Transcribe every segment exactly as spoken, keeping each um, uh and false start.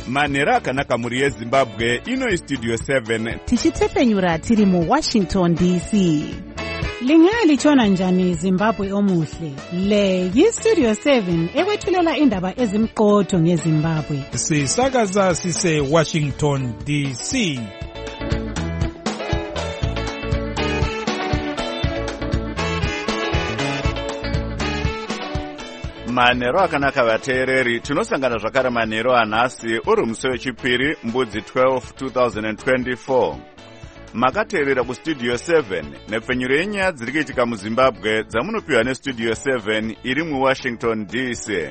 manhero akanaka muri yezimbabwe. Ino istudio seven tichitsepenyura tiri muWashington D C. Lingalitshona njani Zimbabwe omuhle? Le yistudio seven ekwethulela indaba ezimqotho ngeZimbabwe. Sisakaza sise Washington D C. manhero akanaka vateereri, tinosangana zvakare manhero anhasi uri musi wechipiri mbudzi twelve two thousand twenty-four. Makateerera kustudio seven nepfenyuro yenyaya dziri kuitika muZimbabwe dzamunopiwa nestudio seven iri muWashington D C.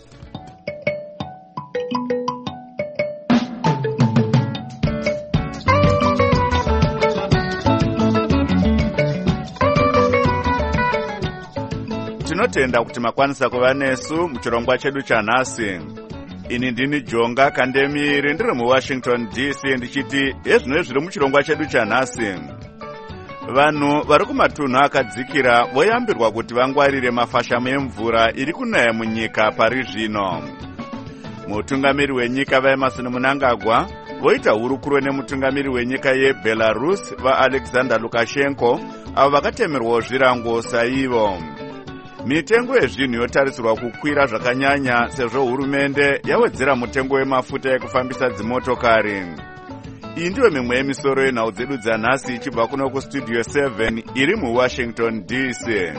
Tinotenda kuti makwanisa kuva nesu muchirongwa chedu chanhasi. Ini ndini Jonga Kandemiri ndiri muWashington D C ndichiti ezvino zviri muchirongwa chedu chanhasi. Vanhu vari kumatunhu akadzikira voyambirwa kuti vangwarire mafashamo emvura iri kunaya munyika pari zvino. Mutungamiri wenyika vaEmmerson Mnangagwa voita hurukuro nemutungamiri wenyika yeBelarus vaAlexander Lukashenko avo vakatemerwawo zvirango saivo. Mitengo yezvinhu yotarisirwa kukwira zvakanyanya sezvo hurumende yawedzera mutengo wemafuta ekufambisa dzimotokari. Iyi ndiyo mimwe yemisoro yenhau dzedu dzanhasi ichibva kuno kustudio seven iri muWashington D C.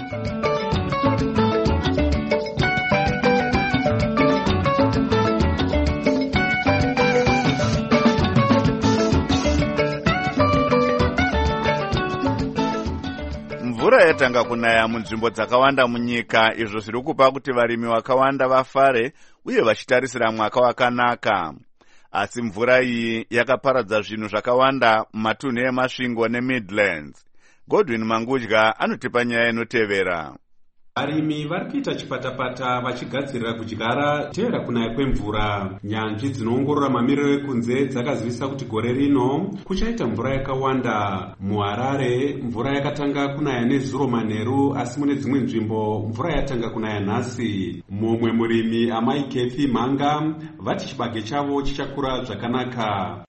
Mvura yatanga kunaya munzvimbo dzakawanda munyika, izvo zviri kupa kuti varimi vakawanda vafare uye vachitarisira mwaka wakanaka. Asi mvura iyi yakaparadza zvinhu zvakawanda mumatunhu emasvingo neMidlands. Godwin Mangudya anotipa nyaya inotevera. Varimi vari kuita chipatapata vachigadzirira kudyara teera kunaya kwemvura. Nyanzvi dzinoongorora mamiriro ekunze dzakazivisa kuti gore rino kuchaita mvura yakawanda. MuHarare mvura yakatanga kunaya nezuro manheru, asi mune dzimwe nzvimbo mvura yatanga kunaya nhasi. Mumwe murimi Amai Kefi Mhanga vati chibage chavo chichakura zvakanaka.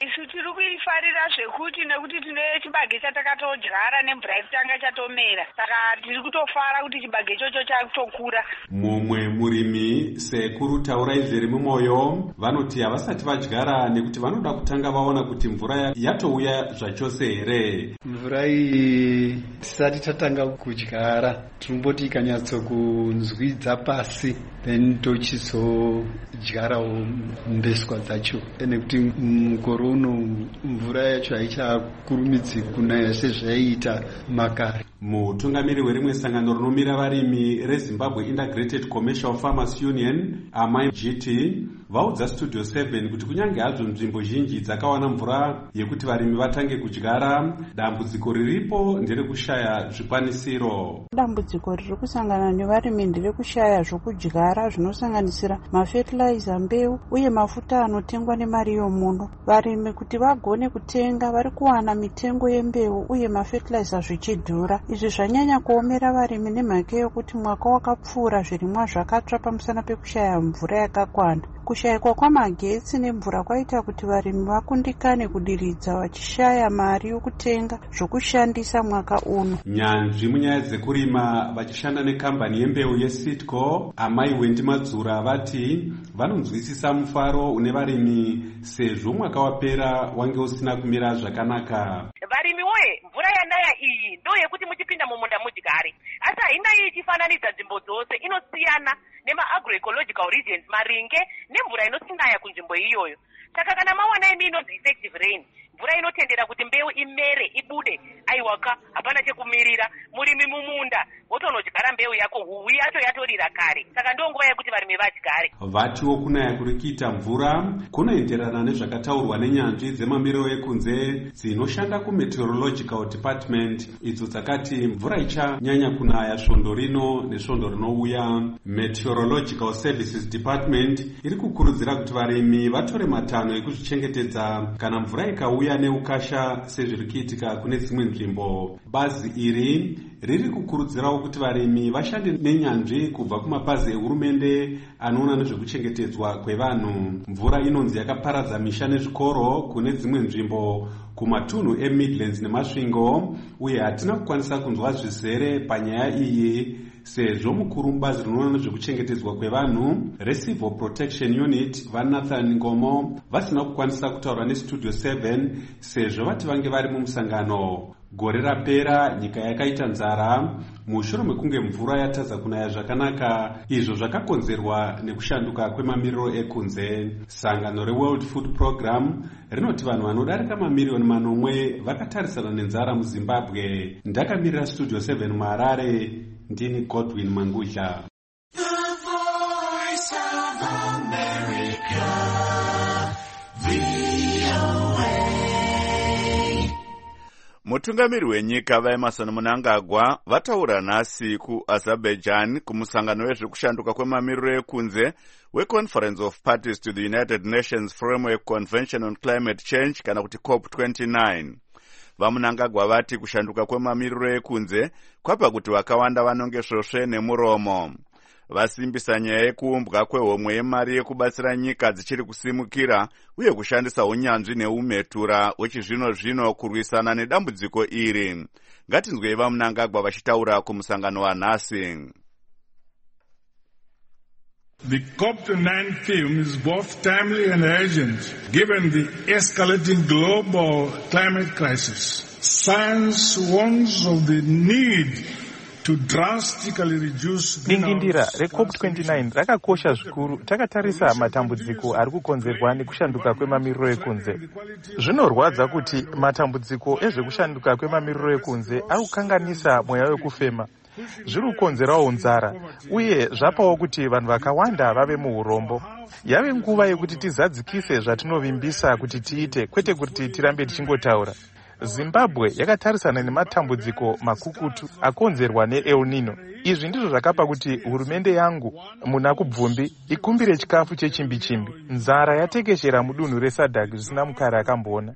Farira zvekuti nekuti tine chibage chatakatodyara nemvura yekutanga chatomera, saka tiri kutofara kuti chibage ichocho chatokura. Mumwe murimi Sekuru Taurai Zveri Mumwoyo vanoti havasati vadyara nekuti vanoda kutanga vaona kuti mvura yatouya zvachose here. Mvura iyi tisati tatanga kudyara tinomboti ikanyatsokunzwidza pasi then tochizodyarawo mbeswa dzacho, nekuti mukore uno mvura yacho haichakurumidzi kunaya sezvaiita makare. Mutungamiri werimwe sangano rinomira varimi reZimbabwe Integrated Commercial Farmers Union Amai G T vaudza studio seven kuti kunyange hazvo nzvimbo zhinji dzakawana mvura yekuti varimi vatange kudyara, dambudziko riripo nderekushaya zvikwanisiro. Dambudziko riri kusangana nevarimi nderekushaya zvokudyara zvinosanganisira mafertilizer, mbeu uye mafuta anotengwa nemari yomuno. Varimi kuti vagone kutenga vari kuwana mitengo yembeu uye mafertilizer zvichidhura. Izvi zvanyanya kuomera varimi nemhaka yokuti mwaka wakapfuura zvirimwa zvakatsva pamusana pekushaya mvura yakakwana. Kushayikwa kwamagetsi nemvura kwaita kuti varimi vakundikane kudiridza vachishaya mari yokutenga zvokushandisa mwaka uno. Nyanzvi munyaya dzekurima vachishanda nekambani yembeu yeSitco Amai Wendi Madzura vati vanonzwisisa mufaro une varimi sezvo mwaka wapera wange usina kumira zvakanaka. Varimi woye, mvura yanaya iyi ndo yekuti muchipinda mumunda mudyare, asi haina iyi ichifananidza nzvimbo dzose, inosiyana nema-agroecological regions maringe nemvura inosinaya kunzvimbo iyoyo. Saka kana mawana imi inonzi effective rain, mvura inotendera kuti mbeu imere ibude, aiwaka hapana chekumirira, murimi mumunda wotonodyara mbeu yako, huwi yacho yatorira kare. Saka ndo nguva yekuti varimi vadyare. Vatiwo kunaya kuri kuita mvura kunoenderana nezvakataurwa nenyanzvi dzemamiriro ekunze dzinoshanda kumeteorological department, idzo dzakati mvura ichanyanya kunaya svondo rino nesvondo rinouya. Meteorological Services Department iri kukurudzira kuti varimi vatore matanho ekuzvichengetedza kana mvura ikauya neukasha sezviri kuitika kune dzimwe nzvimbo. Bazi iri riri kukurudzirawo kuti varimi vashande nenyanzvi kubva kumapazi ehurumende anoona nezvekuchengetedzwa kwevanhu. Mvura inonzi yakaparadza misha nezvikoro kune dzimwe nzvimbo kumatunhu eMidlands nemasvingo, uye hatina kukwanisa kunzwa zvizere panyaya iyi sezvo mukuru mubazi rinoona nezvekuchengetedzwa kwevanhu reCivil Protection Unit vaNathan Ngomo vasina kukwanisa kutaura neStudio seven sezvo vati vange vari mumusangano. Gore rapera nyika yakaita nzara mushure mekunge mvura yatadza kunaya zvakanaka, izvo zvakakonzerwa nekushanduka kwemamiriro ekunze. Sangano reWorld Food Program rinoti vanhu vanodarika mamiriyoni manomwe vakatarisana nenzara muZimbabwe. Ndakamirira Studio seven muHarare, ndini Godwin Mangudla. Mutungamiri wenyika vaEmerson Mnangagwa vataura nhasi kuAzerbaijan kumusangano wezvekushanduka kwemamiriro ekunze weConference of Parties to the United Nations Framework Convention on Climate Change kana kuti COP twenty-nine. VaMnangagwa vati kushanduka kwemamiriro ekunze kwapa kuti vakawanda vanonge svosve nemuromo. Vasimbisa nyaya yekuumbwa kwehomwe yemari yekubatsira nyika dzichiri kusimukira uye kushandisa unyanzvi neumetura wechizvino zvino kurwisana nedambudziko iri. Ngatinzwei vaMnangagwa vachitaura kumusangano wanhasi. The COP twenty-nine theme is both timely and urgent given the escalating global climate crisis. Science warns of the need dingindira reCOP twenty-nine rakakosha zvikuru takatarisa matambudziko ari kukonzerwa nekushanduka kwemamiriro ekunze. Zvinorwadza kuti matambudziko ezvekushanduka kwemamiriro ekunze ari kukanganisa mweya wekufema, zviri kukonzerawo nzara uye zvapawo kuti vanhu vakawanda vave muurombo. Yave nguva yekuti tizadzikise zvatinovimbisa kuti tiite, kwete kuti tirambe tichingotaura. Zimbabwe yakatarisana nematambudziko makukutu akonzerwa neEl Nino. Izvi ndizvo zvakapa kuti hurumende yangu muna kubvumbi ikumbire chikafu chechimbi-chimbi. Nzara yatekeshera mudunhu reSADC zvisina mukara akamboona.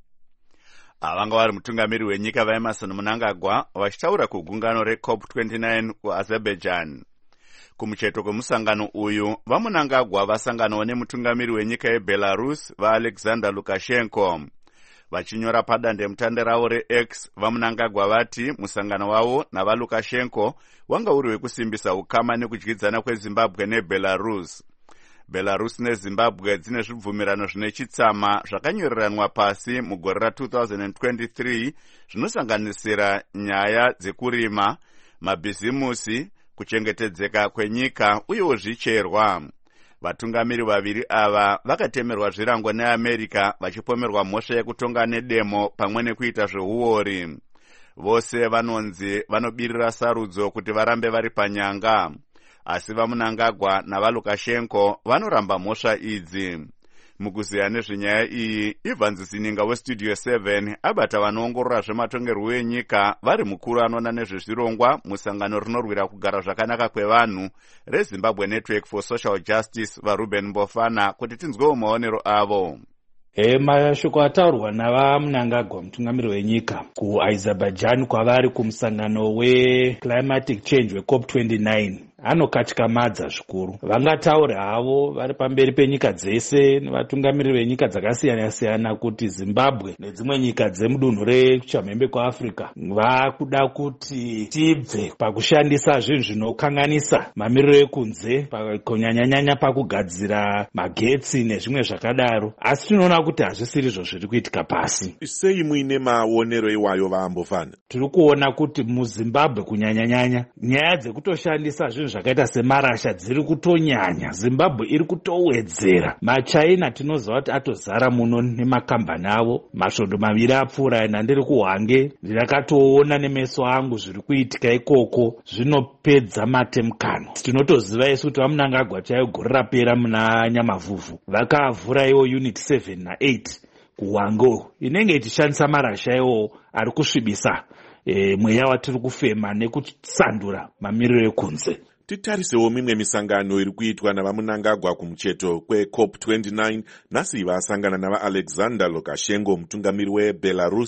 Avanga vari mutungamiri wenyika vaEmerson Mnangagwa vachitaura kugungano reCOP twenty-nine kuAzerbaijan. Kumucheto kwemusangano uyu, vaMnangagwa vasanganawo nemutungamiri wenyika yeBelarus vaAlexander Lukashenko. Vachinyora padande mutande ravo reX, vaMnangagwa vati musangano wavo navaLukashenko wanga uri wekusimbisa ukama nekudyidzana kweZimbabwe neBelarus. Belarus neZimbabwe dzine zvibvumirano zvine chitsama zvakanyoreranwa pasi mugore ra-twenty twenty-three zvinosanganisira nyaya dzekurima, mabhizimusi, kuchengetedzeka kwenyika uyewo zvicherwa. Vatungamiri vaviri ava vakatemerwa zvirango neAmerica vachipomerwa mhosva yekutonga nedemo pamwe nekuita zveuori. Vose vanonzi vanobirira sarudzo kuti varambe vari panyanga, asi vaMnangagwa navaLukashenko vanoramba mhosva idzi. Mukuziya nezvenyaya iyi, Ivan Zininga weStudio seven abata vanoongorora zvematongerwo enyika vari mukuru anoona nezvezvirongwa musangano rinorwira kugara zvakanaka kwevanhu reZimbabwe Network for Social Justice vaRuben Mbofana kuti tinzwewo maonero avo. E, mashoko ataurwa navaMnangagwa mutungamiri wenyika kuAzerbaijan kwavari kumusangano weClimatic Change weCOP twenty-nine anokatyamadza zvikuru. Vangataura havo vari pamberi penyika dzese nevatungamiri venyika dzakasiyana-siyana kuti Zimbabwe nedzimwe nyika dzemudunhu rechamhembe kuAfrica vakuda kuti tibve pakushandisa zvinhu zvinokanganisa mamiriro ekunze kunyanya-nyanya pakugadzira magetsi nezvimwe zvakadaro, asi tinoona kuti hazvisiri izvo zviri kuitika pasi. Sei muine maonero iwayo vaambofana? Tiri kuona kuti muZimbabwe kunyanya-nyanya nyaya dzekutoshandisa zvinhu zvakaita semarasha dziri kutonyanya. Zimbabwe iri kutowedzera. MaChina tinoziva kuti atozara muno nemakambani avo. Masvondo maviri apfuura nandiri kuHwange ndakatoona nemeso angu zviri kuitika ikoko, zvinopedza matemukano. Tinotoziva isu kuti vaMnangagwa chaiyo gore rapera muna Nyamavhuvhu vakavhura iwo unit seven na eight kuHwange inenge ichishandisa marasha iwo ari kusvibisa e, mweya watiri kufema nekusandura mamiriro ekunze. Titarisewo mimwe misangano iri kuitwa navaMnangagwa kumucheto kweCOP twenty-nine. Nhasi vasangana navaAlexander Lukashenko mutungamiri weBelarus.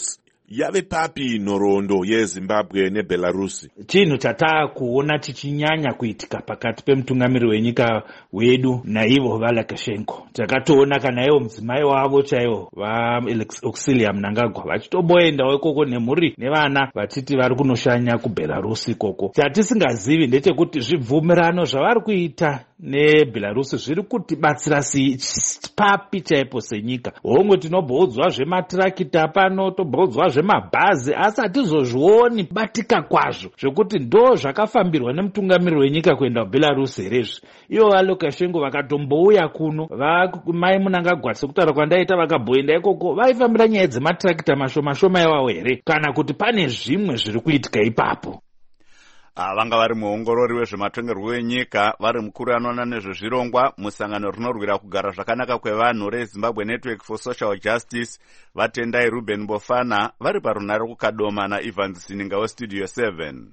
yave papi nhoroondo yezimbabwe nebelarusi? Chinhu chatakuona chichinyanya kuitika pakati pemutungamiri wenyika wedu naivo vaLukashenko. Takatoona kana ivo mudzimai wavo chaivo vaAuxilia Mnangagwa vachitomboendawo ikoko nemhuri nevana vachiti vari kunoshanya kuBelarusi ikoko. Chatisingazivi ndechekuti zvibvumirano zvavari kuita neBelarusi zviri kutibatsira papi chaipo senyika. Hongu tinobhoudzwa zvematirakita pano, tobhoudzwa zvemabhazi, asi hatizozvioni batika kwazvo zvekuti ndo zvakafambirwa nemutungamiri wenyika kuenda kuBelarusi herezvi. Ivo vaLukashenko vakatombouya kuno, mai Mnangagwa sekutaura kwandaita vakabhoenda ikoko, vaifambira nyaya dzematirakita mashoma shoma iwawo here, kana kuti pane zvimwe zviri kuitika ipapo? Vanga vari muongorori wezvematongerwo enyika, vari mukuru anoona nezvezvirongwa musangano rinorwira kugara zvakanaka kwevanhu reZimbabwe Network for Social Justice, vatendai Ruben Bofana, vari parunare kukadoma naIvans Sininga weStudio seven.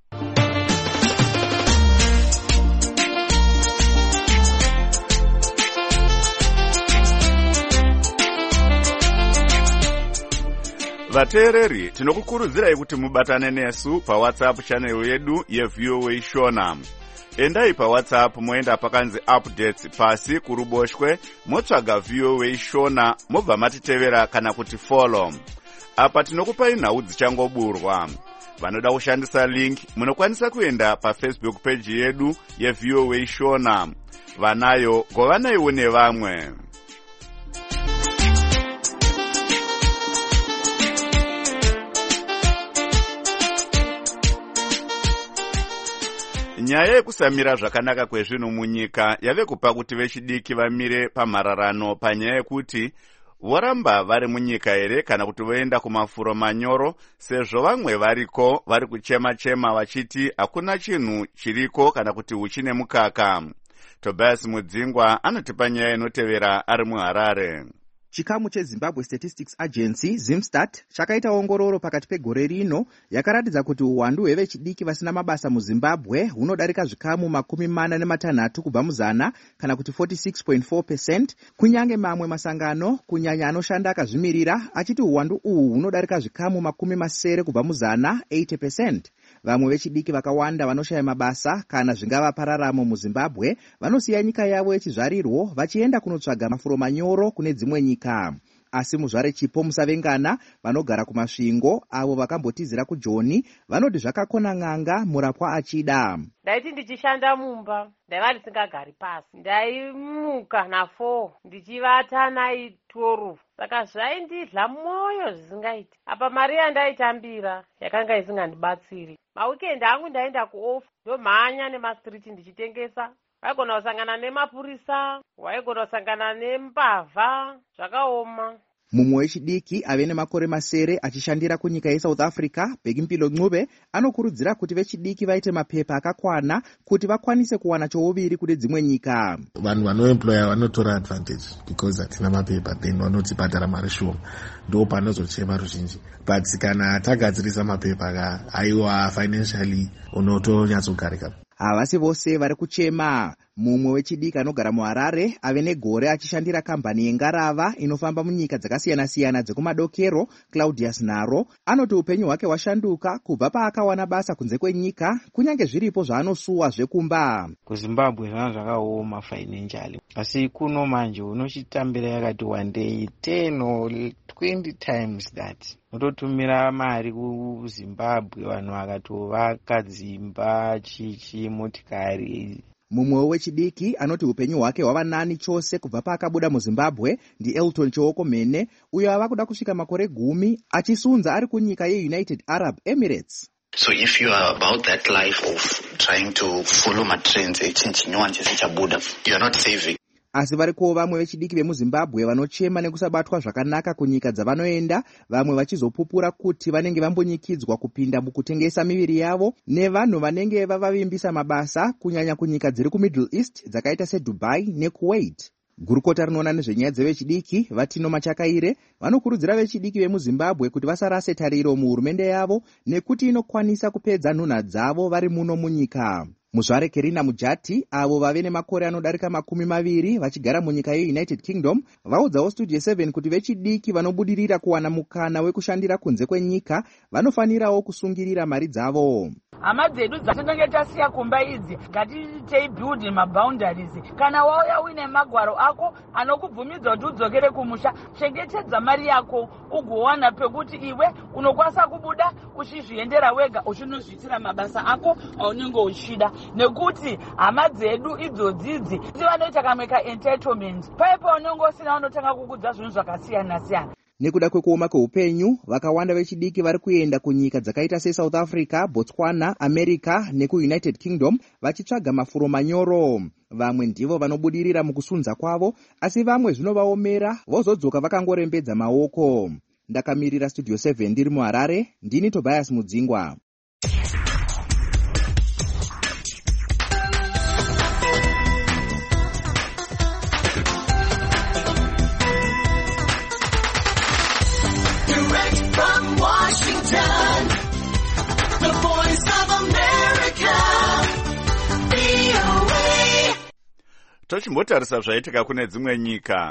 Vateereri, tinokukurudzirai kuti mubatane nesu paWhatsApp channel yedu yeV O A Shona. Endai paWhatsApp moenda pakanzi updates pasi kuruboshwe, motsvaga V O A Shona, mobva matitevera kana kuti follow. Apa tinokupai nhau dzichangoburwa. Vanoda kushandisa link, munokwanisa kuenda paFacebook page yedu yeV O A Shona. Vanayo, govanaiwo nevamwe. Nyaya yekusamira zvakanaka kwezvinhu munyika yave kupa kuti vechidiki vamire pamhararano panyaya yekuti voramba vari munyika here kana kuti voenda kumafuro manyoro, sezvo vamwe variko vari kuchema-chema vachiti hakuna chinhu chiriko kana kuti huchine mukaka. Tobias Mudzingwa anotipa nyaya inotevera ari muHarare. Chikamu cheZimbabwe Statistics Agency Zimstat chakaita ongororo pakati pegore rino yakaratidza kuti uwandu hwevechidiki vasina mabasa muZimbabwe hunodarika zvikamu makumi mana nematanhatu kubva muzana kana kuti forty-six point four percent, kunyange mamwe masangano kunyanya anoshanda akazvimirira achiti uwandu uhu hunodarika zvikamu makumi masere kubva muzana eighty percent. Vamwe vechidiki vakawanda vanoshaya mabasa kana zvingava pararamo muZimbabwe vanosiya nyika yavo yechizvarirwo vachienda kunotsvaga mafuro manyoro kune dzimwe nyika. Asi muzvare chipo musavengana vanogara kumasvingo avo vakambotizira kuJoni vanoti zvakakona n'anga murapwa achida. Ndaiti ndichishanda mumba ndaiva ndisingagari pasi, ndaimuka na four ndichivata nai twelve, saka zvaindidla mwoyo zvisingaiti. Apa mari yandaitambira yakanga isingandibatsiri. Mawikendi angu ndaenda kuoff ndomhanya nemastriti ndichitengesa. Waigona kusangana nemapurisa, waigona kusangana nembavha, zvakaoma. Mumwe wechidiki ave nemakore masere achishandira kunyika yeSouth Africa, Begimpilo Ncube, anokurudzira kuti vechidiki vaite mapepa akakwana kuti vakwanise kuwana chouviri kune dzimwe nyika. Vanhu vanoemploya vanotora advantage because hatina mapepa, then vanotibhadhara mari shoma, ndo panozochema ruzhinji. But kana tagadzirisa mapepa ka aiwa financially unotonyatsogarika. Havasi vose vari kuchema. Mumwe wechidiki anogara muHarare ave negore achishandira kambani yengarava inofamba munyika dzakasiyana-siyana dzekumadokero, Claudius Naro, anoti upenyu hwake hwashanduka kubva paakawana basa kunze kwenyika, kunyange zviripo zvaanosuwa zvekumba. KuZimbabwe zvana zvakaoma financially, asi kuno manje unochitambira yakati one day ten or twenty times that. Unototumira mari kuZimbabwe vanhu vakatovaka dzimba, chichi, motikari. Mumwe wechidiki anoti upenyu hwake hwava nani chose kubva paakabuda muZimbabwe ndi Elton Chowoko Mene, uyo ava kuda kusvika makore gumi achisunza ari kunyika yeUnited Arab Emirates. So if you are about that life of trying to follow my trends, you are not saving. Asi variko vamwe vechidiki vemuZimbabwe vanochema nekusabatwa zvakanaka kunyika dzavanoenda, vamwe vachizopupura kuti vanenge vambonyikidzwa kupinda mukutengesa miviri yavo nevanhu vanenge vavavimbisa mabasa, kunyanya kunyika dziri kuMiddle East dzakaita seDubai neKuwait. Gurukota rinoona nezvenyaya dzevechidiki Vatino Machakaire vanokurudzira vechidiki vemuZimbabwe kuti vasarase tariro muhurumende yavo nekuti inokwanisa kupedza nhunha dzavo vari muno munyika. muzvare Kerina Mujati, avo vave nemakore anodarika makumi maviri vachigara munyika yeUnited Kingdom, vaudzawo Studio seven kuti vechidiki vanobudirira kuwana mukana wekushandira kunze kwenyika vanofanirawo kusungirira mari dzavo. Hama dzedu dzatinenge tasiya kumba idzi ngatitei build maboundaries. Kana wauya uine magwaro ako anokubvumidza kuti udzokere kumusha, chengetedza mari yako ugowana pekuti iwe unokwanisa kubuda uchizviendera wega uchinozviitira mabasa ako aunenge uchida. Nekuti hama dzedu idzodzidzi vanoita kamwe ka entitlement, paipo unenge usina unotanga kukudza zvinhu zvakasiyana siyana. Nekuda kwekuoma kweupenyu, vakawanda vechidiki vari kuenda kunyika dzakaita seSouth Africa, Botswana, America nekuUnited Kingdom vachitsvaga mafuro manyoro. Vamwe ndivo vanobudirira mukusunza kwavo, asi vamwe zvinovaomera vozodzoka vakangorembedza maoko. Ndakamirira Studio seven ndiri muHarare, ndini Tobias Mudzingwa. Tochimbotarisa zvaitika kune dzimwe nyika.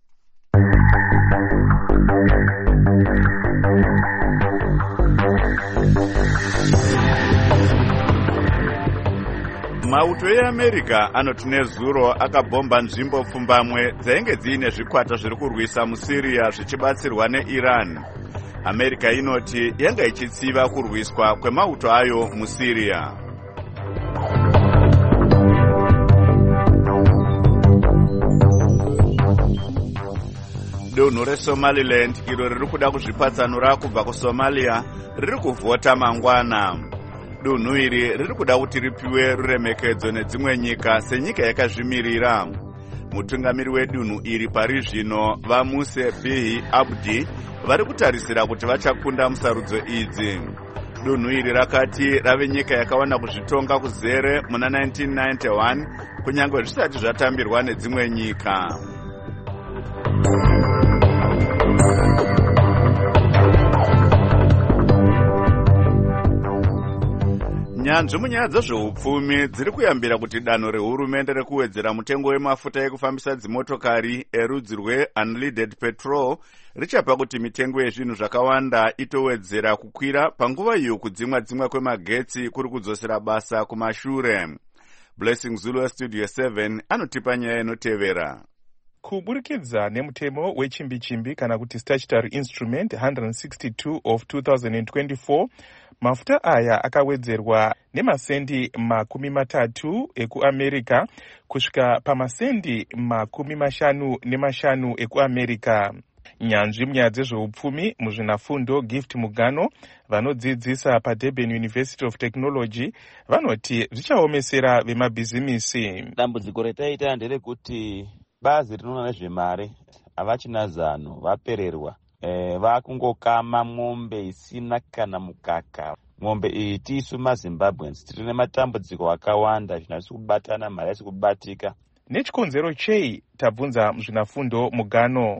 Mauto eAmerica anoti nezuro akabhomba nzvimbo pfumbamwe dzainge dziine zvikwata zviri kurwisa muSyria zvichibatsirwa neIran. America inoti yanga ichitsiva kurwiswa kwemauto ayo muSyria. Dunhu reSomaliland iro riri kuda kuzvipatsanura kubva kuSomalia riri kuvhota mangwana. Dunhu iri riri kuda kuti ripiwe ruremekedzo nedzimwe nyika senyika yakazvimirira. Mutungamiri wedunhu iri pari zvino vaMuse Bihi Abdi vari kutarisira kuti vachakunda musarudzo idzi. Dunhu iri rakati rave nyika yakawana kuzvitonga kuzere muna nineteen ninety-one kunyange zvisati zvatambirwa nedzimwe nyika. Nyanzvi munyaya dzezveupfumi dziri kuyambira kuti danho rehurumende rekuwedzera mutengo wemafuta ekufambisa dzimotokari erudzi rweunleaded petrol richapa kuti mitengo yezvinhu zvakawanda itowedzera kukwira panguva iyo kudzimwa dzimwa kwemagetsi kuri kudzosera basa kumashure. Blessing Zulu weStudio seven anotipa nyaya inotevera. Kuburikidza nemutemo wechimbi-chimbi kana kuti statutory instrument one sixty-two of two thousand twenty-four, mafuta aya akawedzerwa nemasendi makumi matatu ekuAmerica kusvika pamasendi makumi mashanu nemashanu ekuAmerica. Nyanzvi munyaya dzezveupfumi muzvinafundo Gift Mugano vanodzidzisa paDurban University of Technology vanoti zvichaomesera vemabhizimisi. Dambudziko retaita nderekuti bazi rinoona nezvemari havachina zano, vapererwa. E, vakungokama mombe isina kana mukaka. Mombe iyi tisu maZimbabweans tiri nematambudziko akawanda, zvinasi kubatana, mari yasi kubatika. Nechikonzero chei? Tabvunza muzvinafundo Mugano.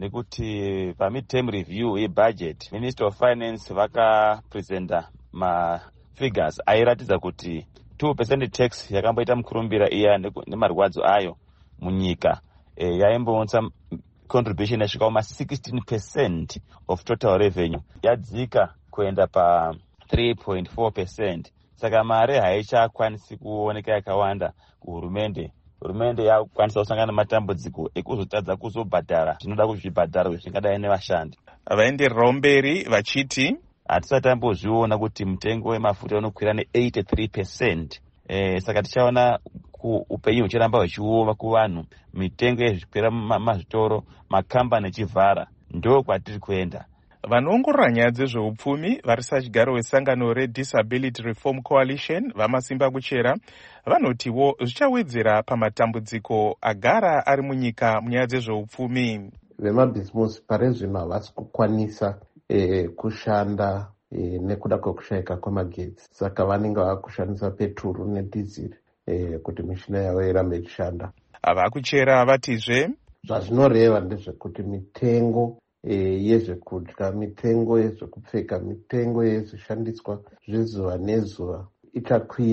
Nekuti pa mid-term review yebudget, Minister of Finance vakapresenta mafigures airatidza kuti two percent tax yakamboita mukurumbira iya nemarwadzo ayo munyika e, yaimbounza contribution yasvika kuma sixteen percent of total revenue, yadzika kuenda pa three point four percent. Saka mari haichakwanisi kuoneka yakawanda kuhurumende. Hurumende yakukwanisa kusangana nematambudziko ekuzotadza kuzobhadhara zvinoda kuzvibhadhara zvingadai nevashandi. Vaendererawo mberi vachiti hatisati tambozviona kuti mutengo wemafuta unokwira ne eighty-three percent. Eh, saka tichaona upenyu huchiramba huchioma kuvanhu, mitengo yezvikwira mazvitoro, makambani echivhara, ndo kwatiri kuenda. Vanoongorora nyaya dzezveupfumi vari sachigaro wesangano reDisability Reform Coalition vamasimba kuchera vanotiwo zvichawedzera pamatambudziko agara ari munyika munyaya dzezveupfumi. Vemabhizimusi pari zvino havasi kukwanisa eh, kushanda eh, nekuda kwekushayika kwemagetsi, saka vanenge vakushandisa petruru nedhiziri eh, kuti mishina yavo irambe ichishanda. Vakuchera vatizve zvazvinoreva ndezvekuti mitengo E, yezvekudya, mitengo yezvekupfeka, mitengo yezvishandiswa zvezuva nezuva ichakwira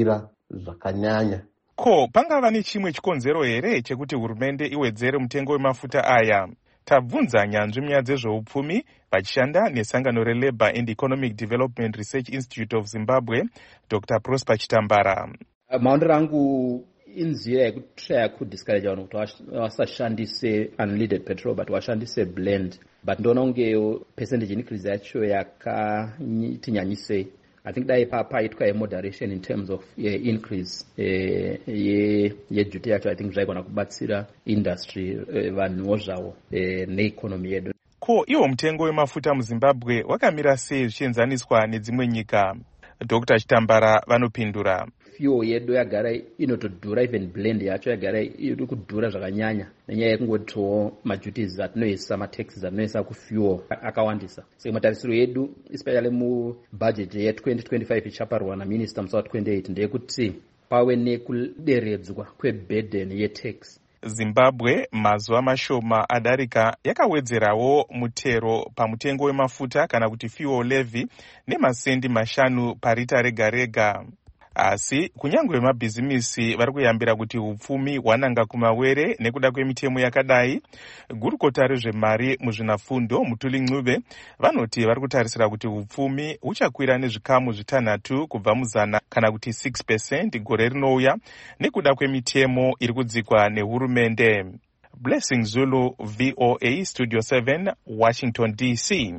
zvakanyanya. Ko pangava nechimwe chikonzero here chekuti hurumende iwedzere mutengo wemafuta aya? Tabvunza nyanzvi munyaya dzezveupfumi vachishanda nesangano reLabour and Economic Development Research Institute of Zimbabwe, Doctor Prosper Chitambara. Maondero angu inzira yekutraya kudiscourage vanhu kuti vasashandise unleaded petrol but vashandise blend, but ndoona kunge percentage increase yacho yakati nyanyisei. I think dai paitwa a moderation in terms of uh, increase yeduty yacho. I think zvaigona kubatsira industry vanhuwo zvavo neeconomy yedu. Ko iwo mutengo wemafuta muZimbabwe wakamira sei zvichienzaniswa nedzimwe nyika? Doctor Chitambara vanopindura. Fuel yedu yagara inotodhura, even blend yacho yagara iri kudhura zvakanyanya nenyaya yekungotiwo maduties atinoisa, mataxes atinoisa kufuel akawandisa. Saka matarisiro yedu especially mubudget ye twenty twenty-five ichaparwa naminister musi wa twenty-eight ndeyekuti pave nekuderedzwa kweburden yetax. Zimbabwe mazuva mashoma adarika yakawedzerawo mutero pamutengo wemafuta kana kuti fuel levy nemasendi mashanu parita rega rega. Asi kunyange vemabhizimisi vari kuyambira kuti upfumi hwananga kumawere nekuda kwemitemo yakadai, gurukota rezvemari muzvinafundo Mutuli Ncube vanoti vari kutarisira kuti upfumi huchakwira nezvikamu zvitanhatu kubva muzana kana kuti six percent gore rinouya nekuda kwemitemo iri kudzikwa nehurumende. Blessing Zulu, V O A, Studio seven, Washington D C.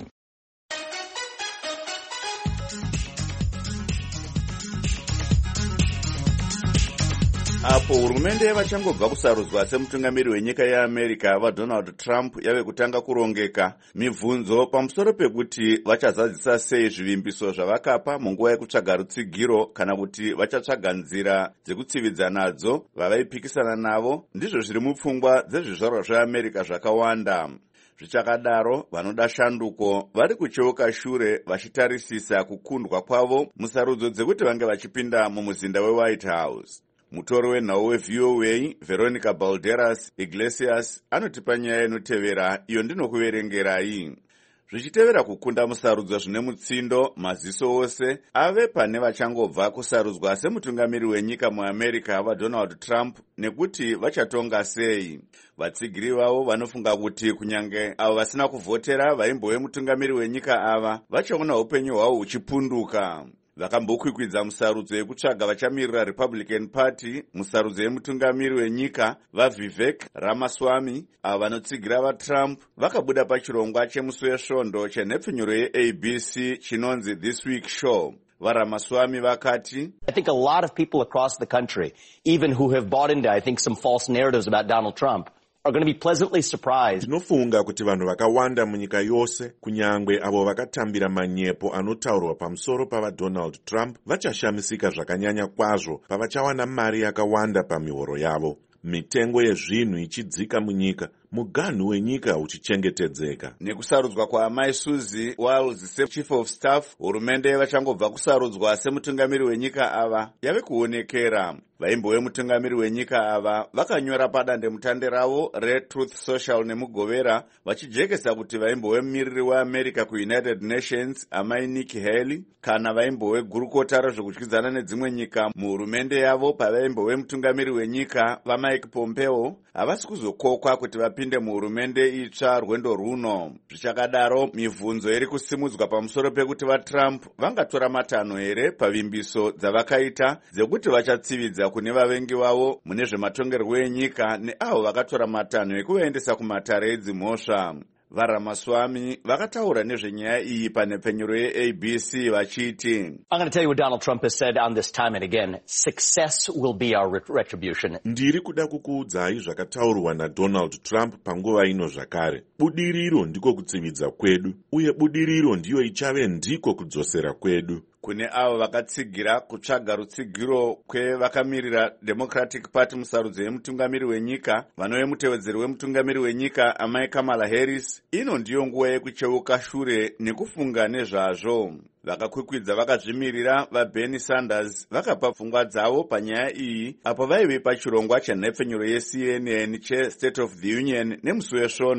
Apo hurumende vachangobva kusarudzwa semutungamiri wenyika yeAmerica vaDonald Trump yave kutanga kurongeka mibvunzo pamusoro pekuti vachazadzisa sei zvivimbiso zvavakapa munguva yekutsvaga rutsigiro kana kuti vachatsvaga nzira dzekutsividza nadzo vavaipikisana navo, ndizvo zviri mupfungwa dzezvizvarwa zveAmerica zvakawanda. Zvichakadaro vanoda shanduko vari kucheuka shure vachitarisisa kukundwa kwavo musarudzo dzekuti vange vachipinda mumuzinda weWhite House. Mutori wenhau weV O A Veronica Balderas Iglesias anotipa nyaya inotevera, iyo ndinokuverengerai. Zvichitevera kukunda musarudzo zvine mutsindo maziso ose ave pane vachangobva kusarudzwa semutungamiri wenyika muAmerica vaDonald Trump nekuti vachatonga sei. Vatsigiri vavo vanofunga kuti kunyange avo vasina kuvhotera vaimbove mutungamiri wenyika ava vachaona upenyu hwavo huchipunduka. Vakambokwikwidza musarudzo yekutsvaga vachamirira Republican Party musarudzo yemutungamiri wenyika vaVivek Ramaswamy avo vanotsigira vaTrump vakabuda pachirongwa chemusi wesvondo chenhepfunyuro yeA B C chinonzi This Week Show. VaRamaswamy vakati, I think a lot of people across the country, even who have bought into, I think, some false narratives about Donald Trump, are going to be pleasantly surprised. Tinofunga kuti vanhu vakawanda munyika yose, kunyangwe avo vakatambira manyepo anotaurwa pamusoro pavaDonald Trump, vachashamisika zvakanyanya kwazvo pavachawana mari yakawanda pamihoro yavo. Mitengo yezvinhu ichidzika munyika, muganhu wenyika uchichengetedzeka. Nekusarudzwa kwaamai Suzy Wiles seChief of Staff, hurumende vachangobva kusarudzwa semutungamiri wenyika ava yave kuonekera. Vaimbove mutungamiri wenyika ava vakanyora padandemutande ravo reTruth Social nemugovera vachijekesa kuti vaimbove mumiriri weAmerica kuUnited Nations amai Nikki Haley kana vaimbove gurukota rezvekudyidzana nedzimwe nyika muhurumende yavo pavaimbove mutungamiri wenyika vaMike Pompeo havasi kuzokokwa kuti vapinde muhurumende itsva rwendo runo. Zvichakadaro mibvunzo iri kusimudzwa pamusoro pekuti vaTrump vangatora matanho here pavimbiso dzavakaita dzekuti vachatsividza kune vavengi vavo mune zvematongerwo enyika neavo vakatora matanho ekuvaendesa kumatare edzimhosva. VaRamaswamy vakataura nezvenyaya iyi panhepfenyuro yeA B C vachiti, I'm going to tell you what Donald Trump has said on this time and again. Success will be our retribution. Ndiri kuda kukuudzai zvakataurwa naDonald Trump panguva ino zvakare. Budiriro ndiko kutsividza kwedu, uye budiriro ndiyo ichave ndiko kudzosera kwedu. Kune avo vakatsigira kutsvaga rutsigiro kwevakamirira Democratic Party musarudzo yemutungamiri wenyika vanove mutevedzeri wemutungamiri wenyika amai Kamala Harris, ino ndiyo nguva yekucheuka shure nekufunga nezvazvo. Vakakwikwidza vakazvimirira vaBernie Sanders vakapa pfungwa dzavo panyaya iyi apo vaive pachirongwa chenhepfenyuro yeC N N cheState of the Union nemusi wesvondo.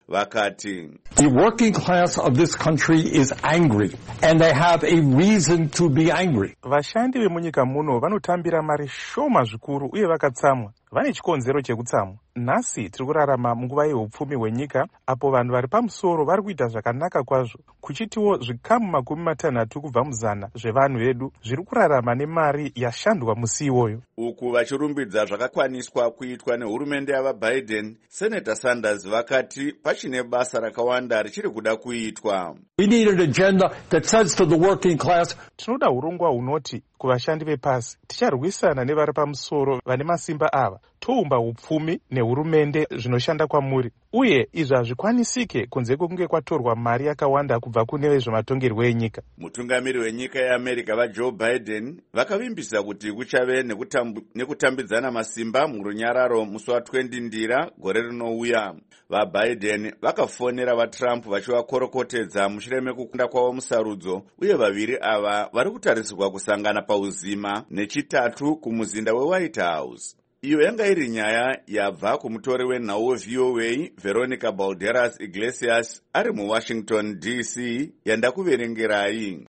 vakati the working class of this country is angry and they have a reason to be angry. Vashandi vemunyika muno vanotambira mari shoma zvikuru uye vakatsamwa. Vane chikonzero chekutsamwa. Nhasi tiri kurarama munguva yeupfumi hwenyika apo vanhu vari pamusoro vari kuita zvakanaka kwazvo, kuchitiwo zvikamu makumi matanhatu kubva muzana zvevanhu vedu zviri kurarama nemari yashandwa musi iwoyo. Uku vachirumbidza zvakakwaniswa kuitwa nehurumende yavaBiden, Senator Sanders vakati pachine basa rakawanda richiri kuda kuitwa. We need an agenda that says to the working class, tinoda urongwa hunoti kuvashandi vepasi ticharwisana nevari pamusoro vane masimba ava, toumba upfumi nehurumende zvinoshanda kwamuri, uye izvi hazvikwanisike kunze kwekunge kwatorwa mari yakawanda kubva kune vezvematongerwo enyika. Mutungamiri wenyika yeAmerica vaJoe Biden vakavimbisa kuti kuchave nekutambidzana masimba murunyararo musi wa20 ndira gore rinouya. VaBiden vakafonera vaTrump vachivakorokotedza mushure mekukunda kwavo musarudzo, uye vaviri ava vari kutarisirwa kusangana pauzima nechitatu kumuzinda weWhite House. Iyo yanga iri nyaya yabva kumutori wenhau weV O A Veronica Balderas Iglesias ari muWashington D C yandakuverengerai.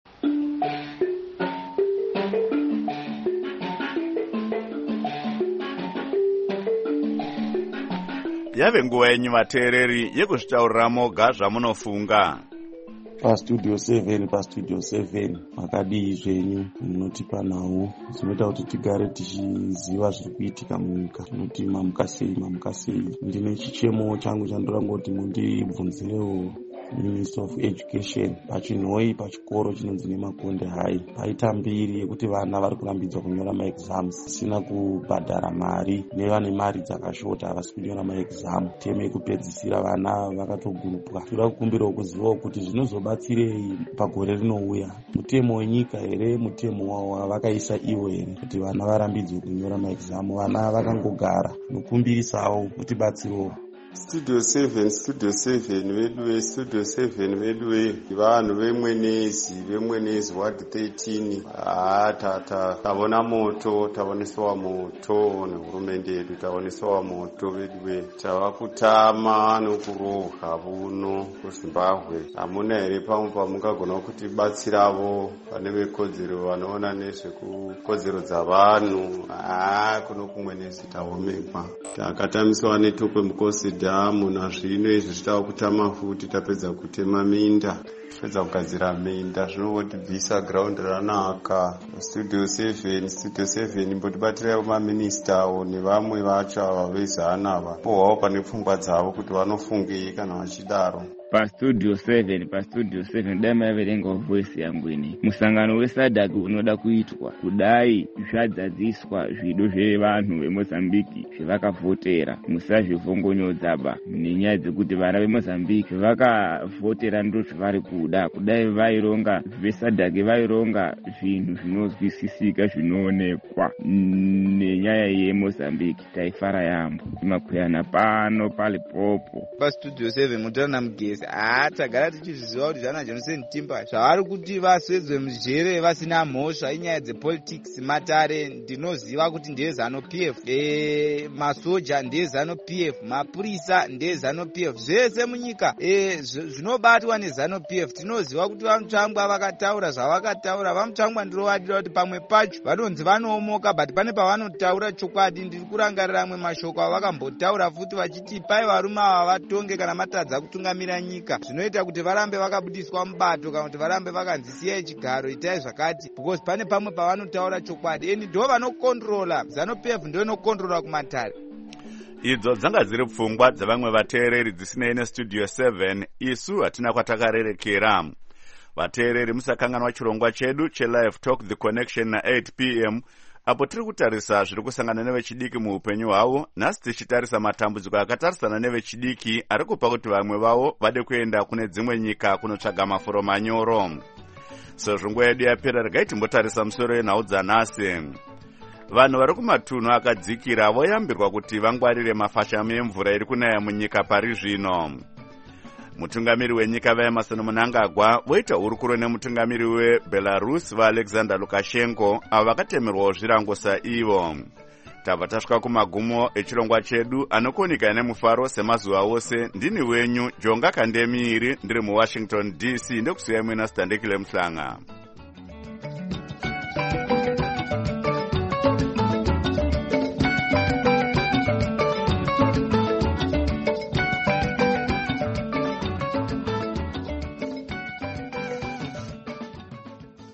Yave nguva yenyu vateereri yekuzvitaurira moga zvamunofunga. Pastudio seven, pastudio seven, makadii zvenyu munotipa nhau zvinoita kuti tigare tichiziva zviri kuitika munyika. Tinoti mamuka sei, mamuka sei. Ndine chichemo changu chandinoda kuti mundibvunzirewo Minister of Education pachinhoi pachikoro chinonzi neMakonde High. Paita mbiri yekuti vana vari kurambidzwa kunyora maexams sina kubhadhara mari, nevane mari dzakashota havasi kunyora maexam. Teme yekupedzisira vana vakatogurupwa. Tinoda kukumbirawo kuzivawo kuti zvinozobatsirei pagore rinouya. Mutemo wenyika here, mutemo wavakaisa ivo here, kuti vana varambidzwe kunyora maexam. Vana vakangogara. Nokumbirisawo kutibatsirawo. Studio seven, Studio seven, vedue, Studio seven, vedue, vanhu vemwenezi, vemwenezi, ward thirteen, ah, tata, tavona moto, tavoneswa moto, nehurumende yedu, tavoneswa moto, vedue, tava kutama nokurohwa buno kuZimbabwe. Hamuna here pamwe pamungagona kuti batsiravo pane vekodzero vanoona nezvekukodzero dzavanhu, ah, kuno kumwenezi tavomekwa. Takatamiswa netokwe mukosi dhamu nazvino izvi zvitava kutama futi, tapedza kutema minda, tapedza kugadzira minda, zvinotibvisa ground ranaka. Studio seven, Studio seven, mbotibatiraiwo maministawo nevamwe vacho ava vezana ava, pohwawo pane pfungwa dzavo kuti vanofungei kana vachidaro. Pastudio seven, pastudio seven, dai maiverenga voice yangu ini. Musangano weSADC unoda kuitwa kudai zvadzadziswa zvido zvevanhu veMozambique zvevakavhotera. Musazvivhongonyozaba nenyaya dzekuti vana veMozambique zvevakavhotera ndo zvavari kuda. Kudai vaironga veSADC vaironga zvinhu zvinozwisisika zvinoonekwa nenyaya yeMozambique, taifara yambo. Timakweyana pano pali popo. Pastudio seven, mutana mugezi. Ah, tagara tichizviziva kuti zvana Johnson Timber zvavari kuti vaswedzwe mujere vasina mhosva inyaya dzepolitics matare. Ndinoziva kuti ndiye ZANU P F, e, masoja ndiye ZANU P F, mapurisa ndiye ZANU P F, zvese munyika e, zvinobatwa neZANU P F. Tinoziva kuti vamutsvangwa vakataura zvavakataura. Vamutsvangwa ndirovatira kuti pamwe pacho vanonzi vanoomoka, but pane pavanotaura chokwadi. Ndiri kurangarira amwe mashoko avakambotaura futi vachiti pai varume ava vatonge kana matadza kutungamira nyika, zvinoita kuti varambe vakabudiswa mubato kana kuti varambe vakanzisiyai chigaro, itai zvakati, because pane pamwe pavanotaura chokwadi. Eni ndo vanokontrola, ZANU P F ndo inokontrola kumatare. Idzo dzanga dziri pfungwa dzavamwe vateereri dzisinei neStudio seven, isu hatina kwatakarerekera. Vateereri musakanganwa chirongwa chedu cheLive Talk The Connection na eight p m apo tiri kutarisa zviri kusangana nevechidiki muupenyu hwavo, nhasi tichitarisa matambudziko akatarisana nevechidiki ari kupa kuti vamwe vavo vade kuenda kune dzimwe nyika kunotsvaga mafuro manyoro. Sezvo nguva yedu yapera, regai timbotarisa musoro yenhau dzanhasi. Vanhu vari kumatunhu akadzikira voyambirwa kuti vangwarire mafashamo emvura iri kunaya munyika pari zvino. Mutungamiri wenyika vaEmerson Mnangagwa voita hurukuro nemutungamiri weBelarus vaAlexander Lukashenko avo vakatemerwawo zvirango saivo. tabva tasvika kumagumo echirongwa chedu anokuonika nemufaro semazuva ose. Ndini wenyu Jonga Kandemiiri ndiri muWashington D C ndekusiyai mwena Standekile Mhlanga.